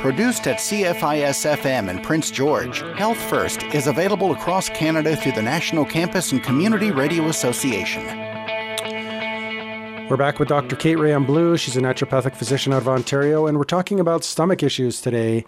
Produced at CFIS-FM in Prince George, Health First is available across Canada through the National Campus and Community Radio Association. We're back with Dr. Kate Réaume-Bleu. She's a naturopathic physician out of Ontario, and we're talking about stomach issues today.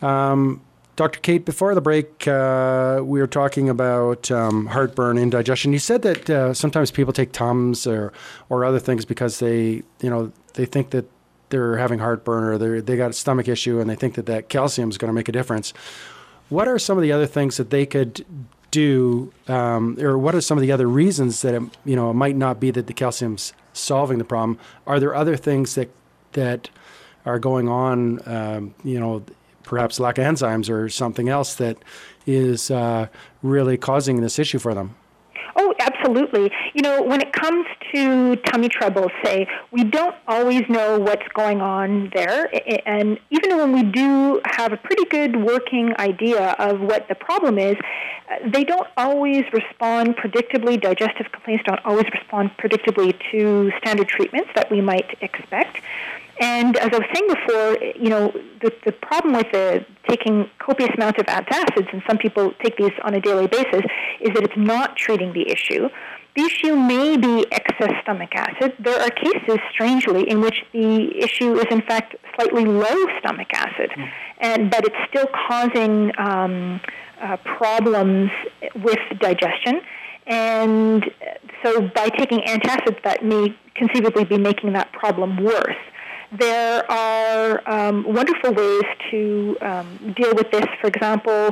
Dr. Kate, before the break, we were talking about heartburn, indigestion. You said that sometimes people take Tums or other things because they think that they're having heartburn or they got a stomach issue and they think that calcium is going to make a difference. What are some of the other things that they could do, or what are some of the other reasons that it might not be that the calcium's solving the problem? Are there other things that are going on, perhaps lack of enzymes or something else that is really causing this issue for them? Oh, absolutely. When it comes to tummy trouble, say, we don't always know what's going on there. And even when we do have a pretty good working idea of what the problem is, they don't always respond predictably. Digestive complaints don't always respond predictably to standard treatments that we might expect. And as I was saying before, the problem with taking copious amounts of antacids, and some people take these on a daily basis, is that it's not treating the issue. The issue may be excess stomach acid. There are cases, strangely, in which the issue is, in fact, slightly low stomach acid, but it's still causing problems with digestion. And so by taking antacids, that may conceivably be making that problem worse. There are wonderful ways to deal with this. For example,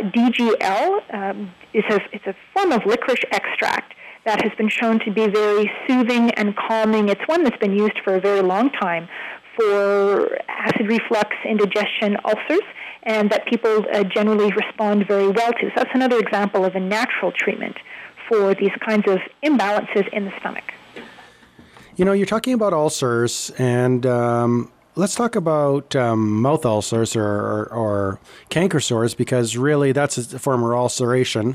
DGL it's a form of licorice extract that has been shown to be very soothing and calming. It's one that's been used for a very long time for acid reflux, indigestion, ulcers, and that people generally respond very well to. So that's another example of a natural treatment for these kinds of imbalances in the stomach. You're talking about ulcers, and let's talk about mouth ulcers or canker sores, because really that's a form of ulceration,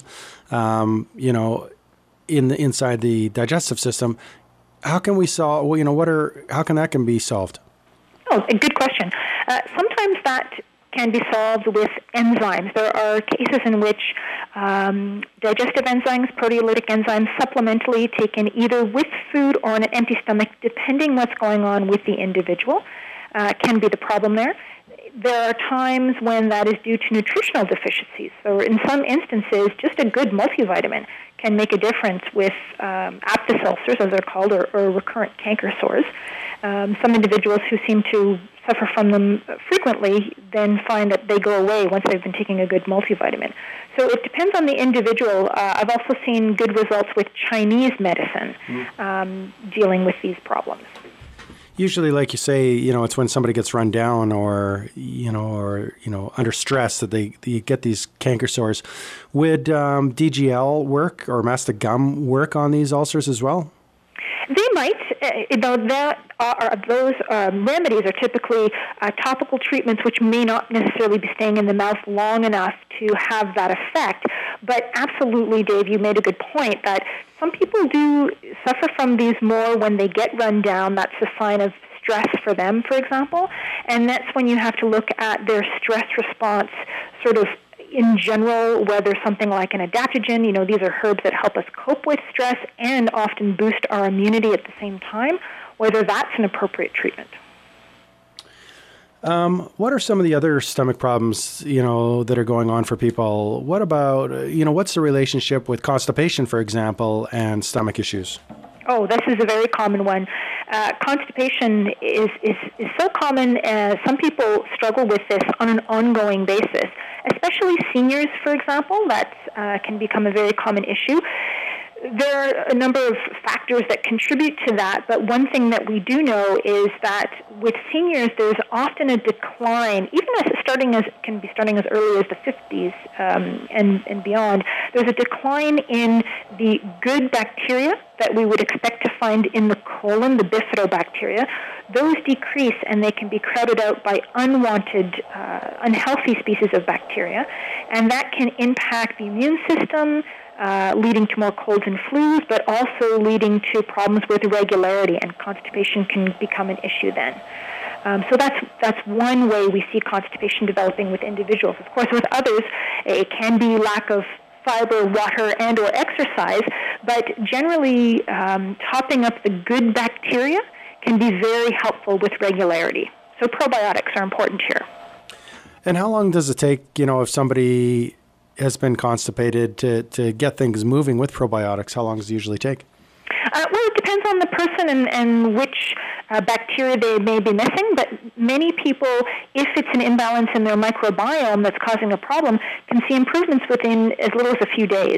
inside the digestive system. How can we solve? How can that be solved? Oh, a good question. Sometimes that can be solved with enzymes. There are cases in which digestive enzymes, proteolytic enzymes, supplementally taken either with food or on an empty stomach, depending what's going on with the individual, can be the problem there. There are times when that is due to nutritional deficiencies. So in some instances, just a good multivitamin can make a difference with aphthous ulcers, as they're called, or recurrent canker sores. Some individuals who seem to suffer from them frequently then find that they go away once they've been taking a good multivitamin. So it depends on the individual. I've also seen good results with Chinese medicine dealing with these problems. Usually, like you say, it's when somebody gets run down or under stress that they get these canker sores. Would DGL work or mastic gum work on these ulcers as well? They might. Those remedies are typically topical treatments which may not necessarily be staying in the mouth long enough to have that effect. But absolutely, Dave, you made a good point that some people do suffer from these more when they get run down. That's a sign of stress for them, for example. And that's when you have to look at their stress response sort of in general, whether something like an adaptogen, these are herbs that help us cope with stress and often boost our immunity at the same time, whether that's an appropriate treatment. What are some of the other stomach problems, that are going on for people? What about, what's the relationship with constipation, for example, and stomach issues? Oh, this is a very common one. Constipation is so common. Some people struggle with this on an ongoing basis, especially seniors, for example. That can become a very common issue. There are a number of factors that contribute to that, but one thing that we do know is that with seniors, there's often a decline, even as starting as early as the 50s and beyond. There's a decline in the good bacteria that we would expect to find in the colon, the bifidobacteria. Those decrease, and they can be crowded out by unwanted, unhealthy species of bacteria, and that can impact the immune system, leading to more colds and flus, but also leading to problems with irregularity, and constipation can become an issue then. So that's one way we see constipation developing with individuals. Of course, with others, it can be lack of fiber, water, and or exercise, but generally topping up the good bacteria can be very helpful with regularity. So probiotics are important here. And how long does it take, if somebody has been constipated to get things moving with probiotics? How long does it usually take? Well, it depends on the person and which bacteria they may be missing, but many people, if it's an imbalance in their microbiome that's causing a problem, can see improvements within as little as a few days.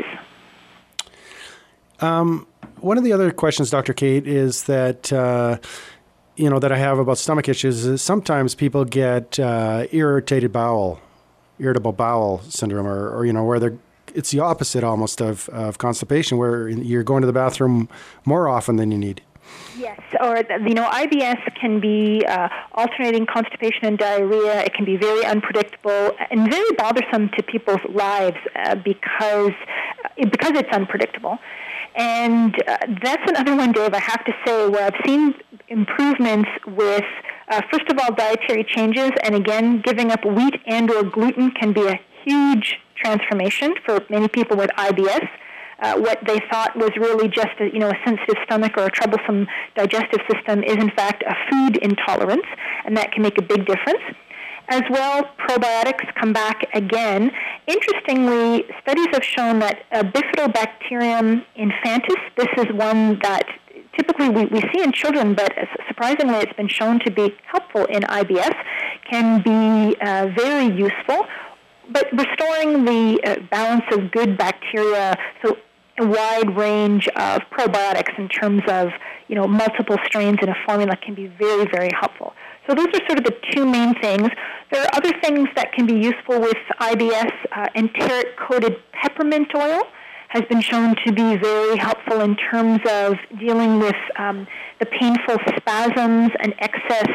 One of the other questions, Dr. Kate, is that, that I have about stomach issues is sometimes people get irritable bowel syndrome, or where it's the opposite almost of constipation, where you're going to the bathroom more often than you need. Yes, or IBS can be alternating constipation and diarrhea. It can be very unpredictable and very bothersome to people's lives because it's unpredictable. And that's another one, Dave, I have to say, where I've seen improvements with, first of all, dietary changes, and again, giving up wheat and or gluten can be a huge transformation for many people with IBS. What they thought was really just a sensitive stomach or a troublesome digestive system is in fact a food intolerance, and that can make a big difference. As well, probiotics come back again. Interestingly, studies have shown that Bifidobacterium infantis, this is one that typically we see in children, but surprisingly it's been shown to be helpful in IBS, can be very useful. But restoring the balance of good bacteria, so a wide range of probiotics in terms of multiple strains in a formula can be very, very helpful. So those are sort of the two main things. There are other things that can be useful with IBS. Enteric-coated peppermint oil has been shown to be very helpful in terms of dealing with the painful spasms and excess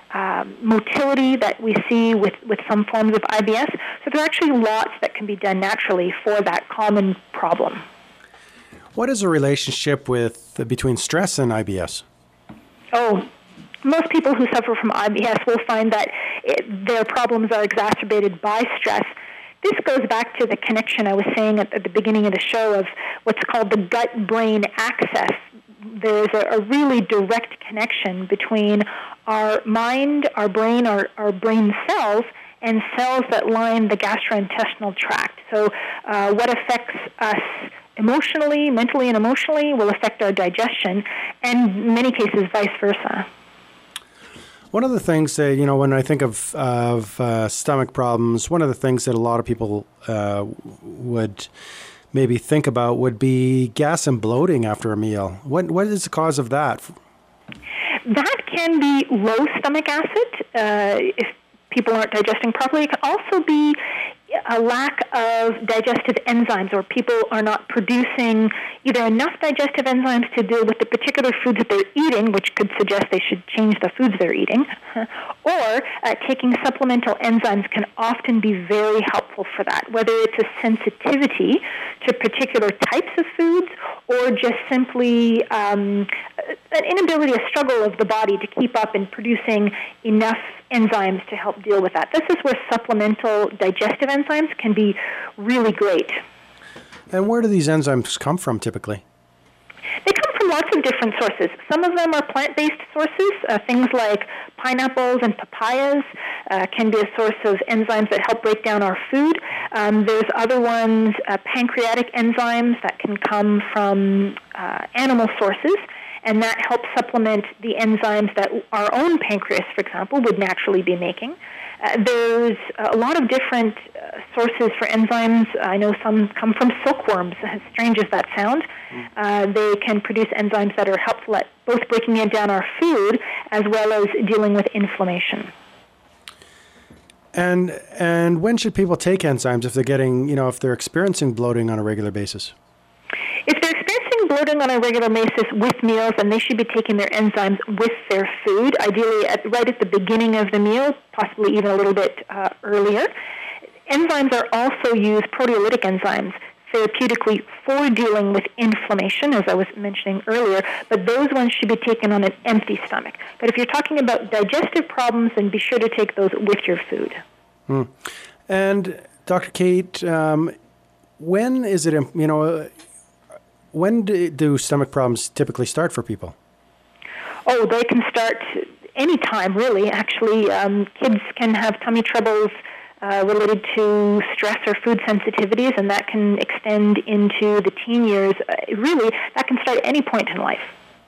motility that we see with some forms of IBS. So there are actually lots that can be done naturally for that common problem. What is the relationship between stress and IBS? Oh, most people who suffer from IBS will find that their problems are exacerbated by stress. This goes back to the connection I was saying at the beginning of the show of what's called the gut-brain axis. There's a really direct connection between our mind, our brain cells, and cells that line the gastrointestinal tract. So what affects us emotionally, mentally and emotionally, will affect our digestion, and in many cases vice versa. One of the things that, when I think of stomach problems, one of the things that a lot of people would maybe think about would be gas and bloating after a meal. What is the cause of that? That can be low stomach acid if people aren't digesting properly. It can also be a lack of digestive enzymes, or people are not producing either enough digestive enzymes to deal with the particular foods that they're eating, which could suggest they should change the foods they're eating, or taking supplemental enzymes can often be very helpful for that, whether it's a sensitivity to particular types of foods or just simply an inability, a struggle of the body to keep up in producing enough enzymes to help deal with that. This is where supplemental digestive enzymes can be really great. And where do these enzymes come from typically? They come from lots of different sources. Some of them are plant-based sources. Things like pineapples and papayas can be a source of enzymes that help break down our food. There's other ones, pancreatic enzymes that can come from animal sources, and that helps supplement the enzymes that our own pancreas, for example, would naturally be making. There's a lot of different sources for enzymes. I know some come from silkworms, as strange as that sounds. They can produce enzymes that are helpful at both breaking down our food as well as dealing with inflammation. And when should people take enzymes if they're getting, if they're experiencing bloating on a regular basis? If they're experiencing bloating on a regular basis with meals, then they should be taking their enzymes with their food, ideally right at the beginning of the meal, possibly even a little bit earlier. Enzymes are also used, proteolytic enzymes, therapeutically for dealing with inflammation, as I was mentioning earlier, but those ones should be taken on an empty stomach. But if you're talking about digestive problems, then be sure to take those with your food. And Dr. Kate, when is it, when do stomach problems typically start for people? Oh, they can start anytime, really. Actually, kids can have tummy troubles related to stress or food sensitivities, and that can extend into the teen years. Really, that can start at any point in life.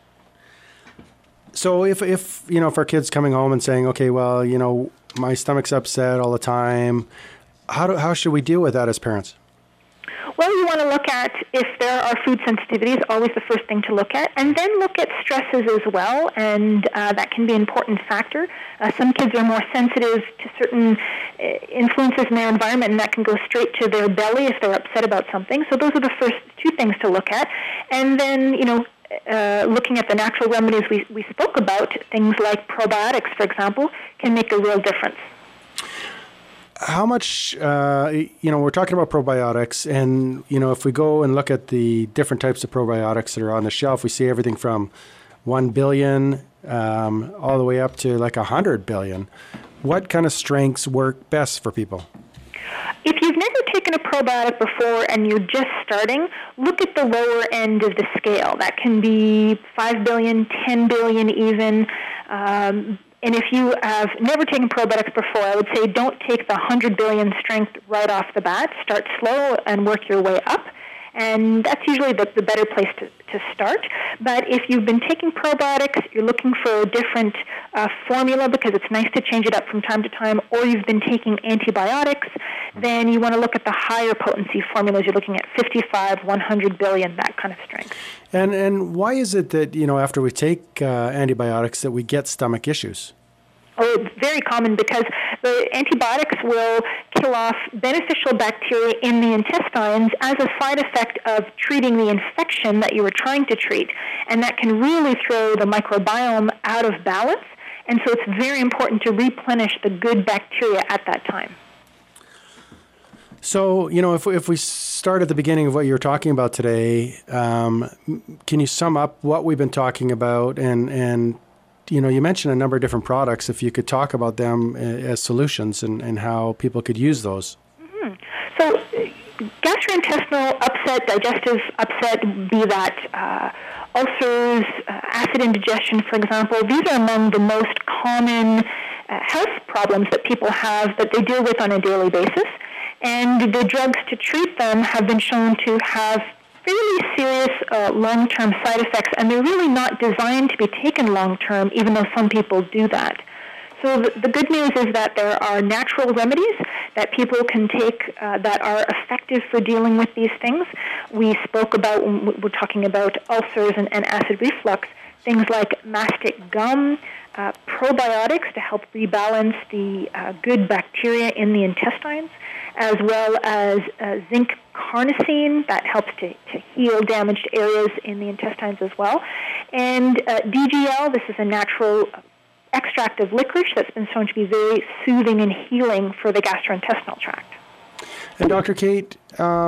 So if our kid's coming home and saying, okay, well, my stomach's upset all the time, how should we deal with that as parents? Well, you want to look at if there are food sensitivities, always the first thing to look at, and then look at stresses as well, and that can be an important factor. Some kids are more sensitive to certain influences in their environment, and that can go straight to their belly if they're upset about something. So those are the first two things to look at. And then, looking at the natural remedies we spoke about, things like probiotics, for example, can make a real difference. How much, we're talking about probiotics, and, if we go and look at the different types of probiotics that are on the shelf, we see everything from 1 billion all the way up to like 100 billion. What kind of strengths work best for people? If you've never taken a probiotic before and you're just starting, look at the lower end of the scale. That can be 5 billion, 10 billion even. And if you have never taken probiotics before, I would say don't take the 100 billion strength right off the bat. Start slow and work your way up. And that's usually the better place to start. But if you've been taking probiotics, you're looking for a different formula because it's nice to change it up from time to time, or you've been taking antibiotics, then you want to look at the higher potency formulas. You're looking at 55, 100 billion, that kind of strength. And why is it that, after we take antibiotics that we get stomach issues? Oh, it's very common because the antibiotics will kill off beneficial bacteria in the intestines as a side effect of treating the infection that you were trying to treat. And that can really throw the microbiome out of balance. And so it's very important to replenish the good bacteria at that time. So, if we start at the beginning of what you were talking about today, can you sum up what we've been talking about and you mentioned a number of different products. If you could talk about them as solutions and how people could use those. Mm-hmm. So gastrointestinal upset, digestive upset, be that ulcers, acid indigestion, for example, these are among the most common health problems that people have that they deal with on a daily basis. And the drugs to treat them have been shown to have fairly serious long-term side effects, and they're really not designed to be taken long-term, even though some people do that. So the good news is that there are natural remedies that people can take that are effective for dealing with these things. We spoke about, when we're talking about ulcers and acid reflux, things like mastic gum, probiotics to help rebalance the good bacteria in the intestines, as well as zinc carnosine that helps to heal damaged areas in the intestines as well. And DGL, this is a natural extract of licorice that's been shown to be very soothing and healing for the gastrointestinal tract. And Dr. Kate,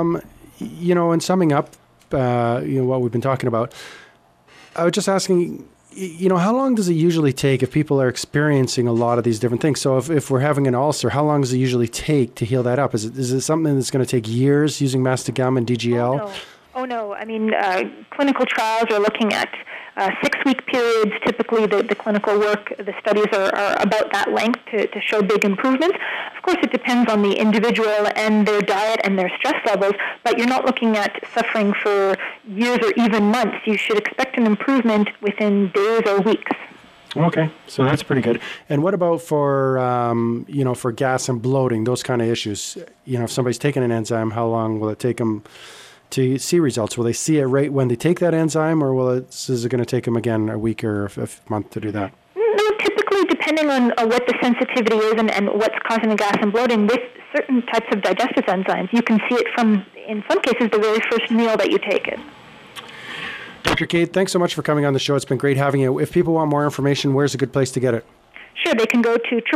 in summing up, what we've been talking about, I was just asking, how long does it usually take if people are experiencing a lot of these different things? So if we're having an ulcer, how long does it usually take to heal that up? Is it something that's going to take years using mastic gum and DGL? Oh, no. I mean, clinical trials are looking at 6-week periods. Typically, the clinical work, the studies are about that length to show big improvements. Of course, it depends on the individual and their diet and their stress levels, but you're not looking at suffering for years or even months. You should expect an improvement within days or weeks. Okay, so that's pretty good. And what about for, for gas and bloating, those kind of issues? If somebody's taking an enzyme, how long will it take them to see results? Will they see it right when they take that enzyme, or is it going to take them again a week or a month to do that? No, typically depending on what the sensitivity is and what's causing the gas and bloating, with certain types of digestive enzymes, you can see it from, in some cases, the very first meal that you take it. Dr. Kate, thanks so much for coming on the show. It's been great having you. If people want more information, where's a good place to get it? Sure, they can go to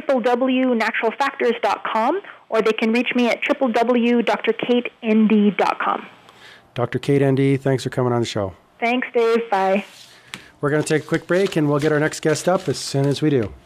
www.naturalfactors.com, or they can reach me at www.drkatend.com. Dr. Kate Endy, thanks for coming on the show. Thanks, Dave. Bye. We're going to take a quick break, and we'll get our next guest up as soon as we do.